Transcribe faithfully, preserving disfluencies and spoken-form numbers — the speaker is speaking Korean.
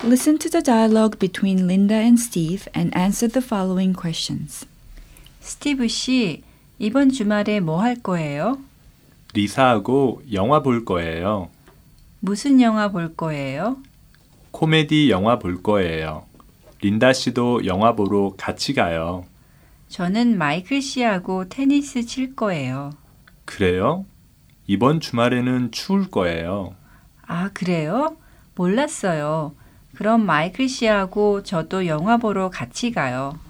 Listen to the dialogue between Linda and Steve and answer the following questions. 스티브 씨, 이번 주말에 뭐 할 거예요? 리사하고 영화 볼 거예요. 무슨 영화 볼 거예요? 코미디 영화 볼 거예요. 린다 씨도 영화 보러 같이 가요. 저는 마이클 씨하고 테니스 칠 거예요. 그래요? 이번 주말에는 추울 거예요. 아, 그래요? 몰랐어요. 그럼 마이클 씨하고 저도 영화 보러 같이 가요.